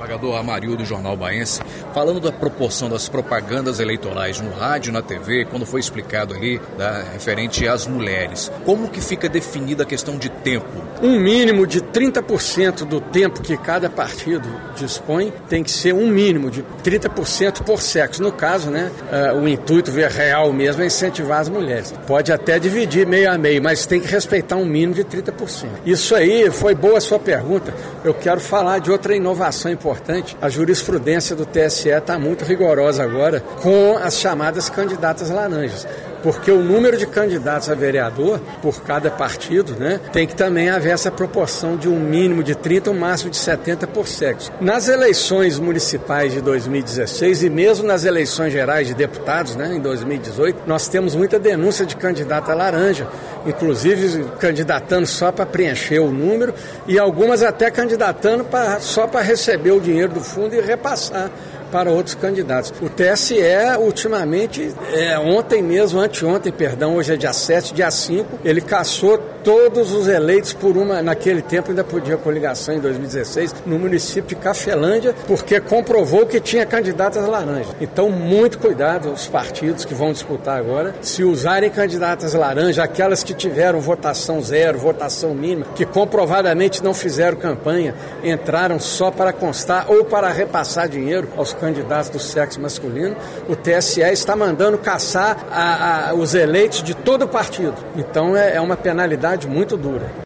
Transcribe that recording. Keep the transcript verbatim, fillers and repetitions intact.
Desembargador Amarildo do Jornal Baiense, falando da proporção das propagandas eleitorais no rádio e na T V, quando foi explicado ali, da, referente às mulheres, como que fica definida a questão de tempo? Um mínimo de trinta por cento do tempo que cada partido dispõe tem que ser um mínimo de trinta por cento por sexo. No caso, né, uh, o intuito real mesmo é incentivar as mulheres. Pode até dividir meio a meio, mas tem que respeitar um mínimo de trinta por cento. Isso aí, foi boa a sua pergunta. Eu quero falar de outra inovação importante. A jurisprudência do T S E está muito rigorosa agora com as chamadas candidatas laranjas. Porque o número de candidatos a vereador por cada partido, né, tem que também haver essa proporção de um mínimo de trinta, um máximo de setenta por sexo. Nas eleições municipais de dois mil e dezesseis e mesmo nas eleições gerais de deputados, né, em dois mil e dezoito, nós temos muita denúncia de candidata laranja, inclusive candidatando só para preencher o número e algumas até candidatando pra, só para receber o dinheiro do fundo e repassar para outros candidatos. O T S E, ultimamente, é, ontem mesmo, anteontem, perdão, hoje é dia sete, dia cinco, ele cassou todos os eleitos por uma, naquele tempo ainda podia coligação em dois mil e dezesseis, no município de Cafelândia, porque comprovou que tinha candidatas laranjas. Então, muito cuidado os partidos que vão disputar agora, se usarem candidatas laranjas, aquelas que tiveram votação zero, votação mínima, que comprovadamente não fizeram campanha, entraram só para constar ou para repassar dinheiro aos candidatos do sexo masculino, o T S E está mandando caçar a, a, os eleitos de todo o partido. Então é, é uma penalidade muito dura.